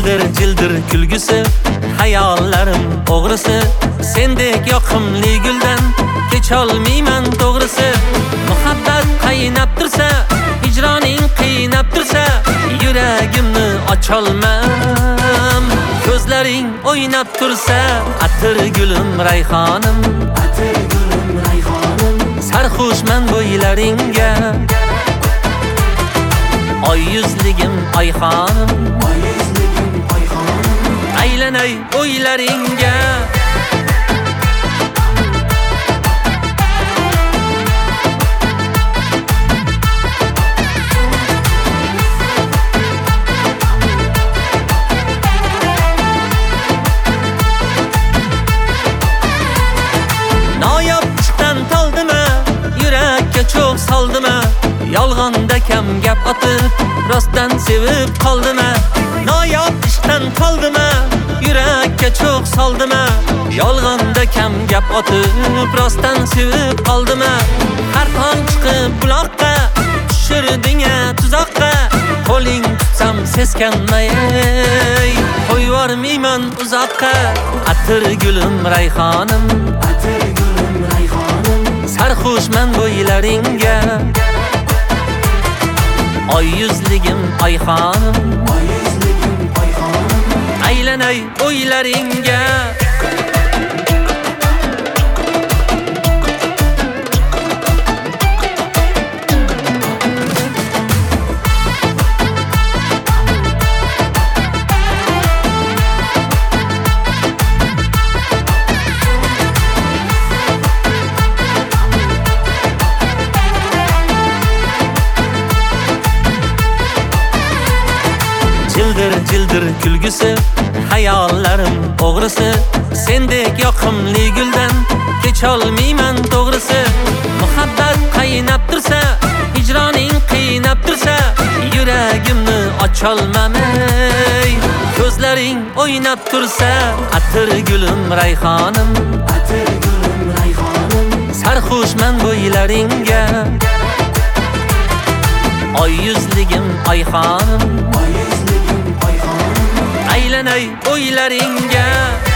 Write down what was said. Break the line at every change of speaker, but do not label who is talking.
Jildir kulgusi, hayollarim o'g'risi, sendek yoqimli guldan kecholmayman to'g'risi. Muhabbat qaynab tursa, hijroning qiynab tursa, yuragimni ocholmam. Ko'zlaring o'ynab tursa, atir gulim rayhonim, atir gulim rayhonim. Sarxushman bo'ylaringga, oy yuzligim oyxonim, oy yuzligim oyxonim. Aylanay o'ylaringga, noyob ishdan toldimi, yurakka cho'g' soldimi, yolg'onda kam gap otib, rostdan sevib qoldimi. Noyob ishdan toldimi, yurakka cho'g' soldimi, yolg'onda kam gap otib, rostdan sevib qoldimi. Har tong chiqib buloqqa, tushirding-a tuzoqqa, qo'ling tutsam seskanmay, qo'yvormayman uzoqqa. Atir gulim rayhonim, atir gulim rayhonim. Sarxushman bo'ylaringga, oy yuzligim oyxonim, oy yuzligim oyxonim. Aylanay o'ylaringga, jildir kulgusi, hayollarim o'g'risi, sendek yoqimli guldan kecholmayman to'g'risi. Muhabbat qaynab tursa, hijroning qiynab tursa, yuragimni ocholmam. Ko'zlaring o'ynab tursa, atir gulim rayhonim, atir gulim rayhonim. Sarxushman bo'ylaringga, oy yuzligim oyxonim, oy yuzligim oyxonim. Aylanay o'ylaringga.